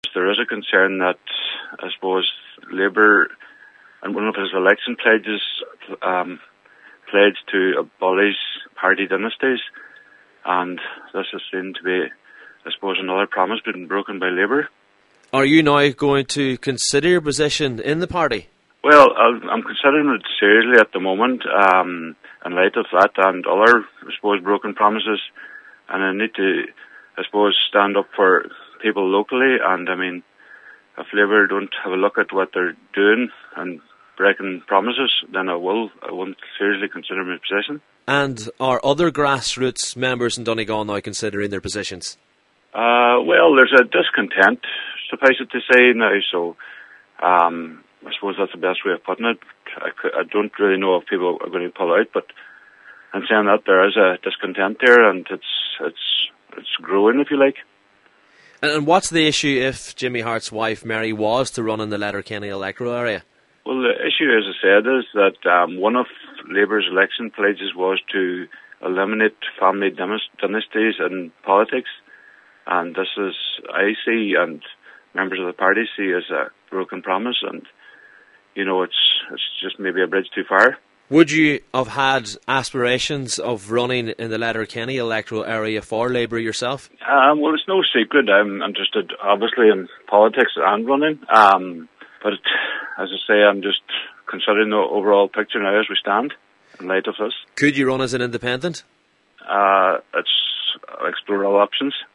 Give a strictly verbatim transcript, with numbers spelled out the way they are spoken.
there is a concern that, I suppose, Labour, and one of his election pledges, um, pledged to abolish party dynasties, and this is seen to be, I suppose, another promise being broken by Labour. Are you now going to consider your position in the party? Well, I'm considering it seriously at the moment, um, in light of that and other, I suppose, broken promises, and I need to, I suppose, stand up for people locally, and I mean, if Labour don't have a look at what they're doing and breaking promises, then I will, I won't seriously consider my position. And are other grassroots members in Donegal now considering their positions? Uh, well, there's a discontent, suffice it to say now, so um, I suppose that's the best way of putting it. I, I don't really know if people are going to pull out, but I'm saying that there is a discontent there, and it's it's it's growing, if you like. And what's the issue if Jimmy Hart's wife, Mary, was to run in the Letterkenny electoral area? Well, the issue, as I said, is that um, one of Labour's election pledges was to eliminate family dynasties in politics, and this is, I see, and members of the party see, as a broken promise, and, you know, it's it's just maybe a bridge too far. Would you have had aspirations of running in the Letterkenny electoral area for Labour yourself? Um, well, it's no secret. I'm interested, obviously, in politics and running. Um, but, it, as I say, I'm just considering the overall picture now as we stand in light of this. Could you run as an independent? Uh, it's I'll explore all options.